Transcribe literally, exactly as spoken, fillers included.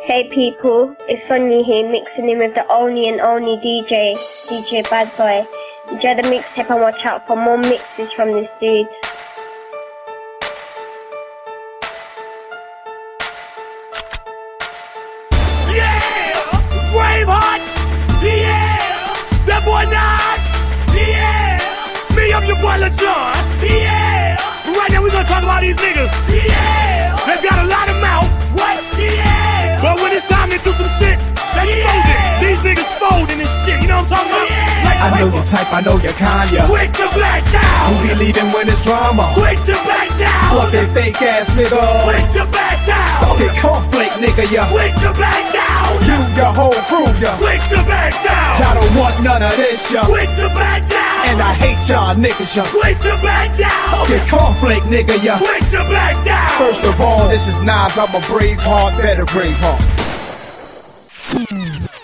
Hey people, it's Sonny here, mixing in with the only and only D J, D J Bad Boy. Enjoy the mixtape and watch out for more mixes from this dude. Yeah! Braveheart! Yeah! That boy Nas! Yeah! Me, I'm your boy LaJohn! Yeah! Right now we gonna talk about these niggas! Yeah! They got a lot of mouth! What? Yeah! But when it's time to do some shit, they yeah. fold it! These niggas folding and shit, you know what I'm talking about? Yeah. Like I know your type, I know your kind, yeah. Quick to back down! Who be leaving when it's drama? Quick to back down! Fuck that fake ass nigga! Quick to back down! Suck it cornflake nigga, yeah. Quick to back down! You, your whole crew, yeah. Quick to back down! I don't want none of this, yeah. Quick to back down! And I hate y'all niggas, yeah. Quick to back down! Suck it cornflake nigga, yeah. Quick to back down! First of all, this is Nas, I'm a brave heart, better brave heart.